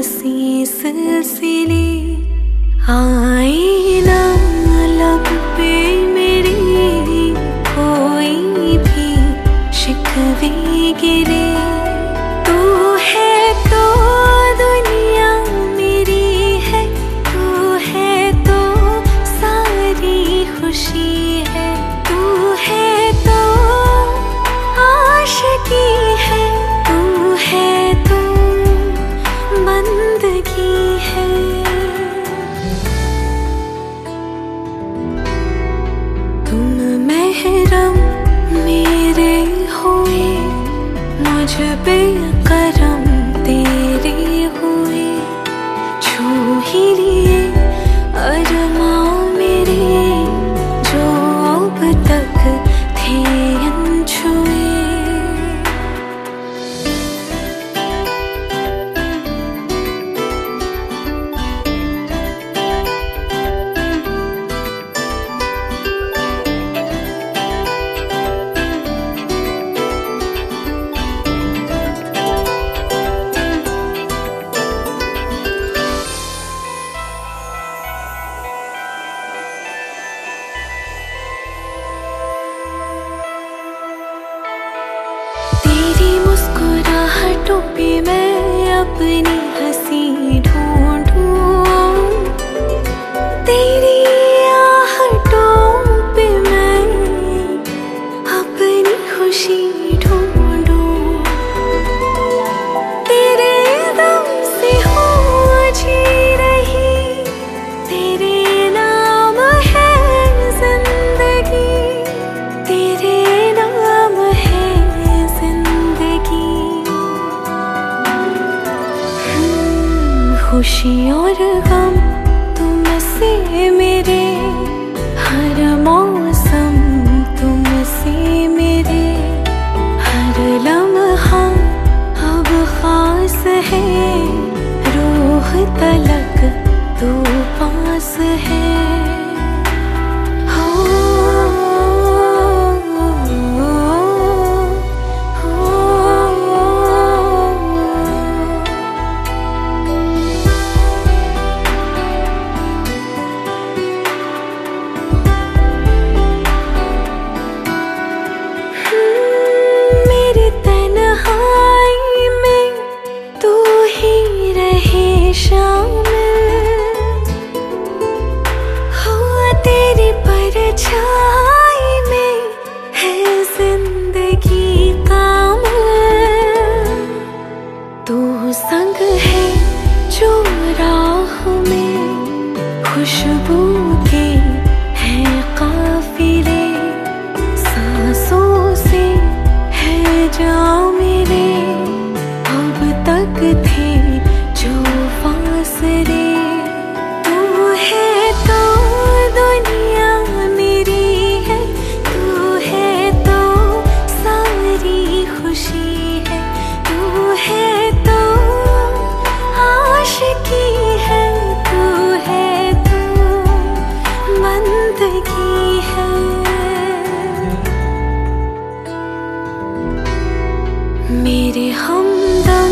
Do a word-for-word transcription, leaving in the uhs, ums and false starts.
हंसी सिलसिले आए ना लब पे मेरी, कोई भी शिकवे गिरे। तू है तो दुनिया मेरी है, तू है तो सारी खुशी है, तू है तो आशिकी है, तू है तो बंदगी है। तुम महरम मेरे हुए, मुझ पे करम तेरे हुए, छू ही लिए अरमां मेरे जो अब तक थे अनछुए। मुस्कुराहटों पे मैं अपनी हंसी ढूंढूं, तेरी आहटों पे मैं अपनी खुशी ढूंढूं। तेरे दम से हूँ जी रही, तेरे नाम है जिंदगी, तेरे नाम है खुशी और गम तुमसे मेरे, हर मौसम तुमसे मेरे, हर लम्हा अब खास है, रूह तलक तू पास है। छाई में है जिंदगी काम, तू संग है जो राह में, खुशबू के है काफिले, सांसों से है जाम मेरे, अब तक थे जो फासले। तू है तो दुनिया मेरी है, तू है तो सारी खुशी है, तू है तो आशिकी है, तू है तो बंदगी है। मेरे हमदर्द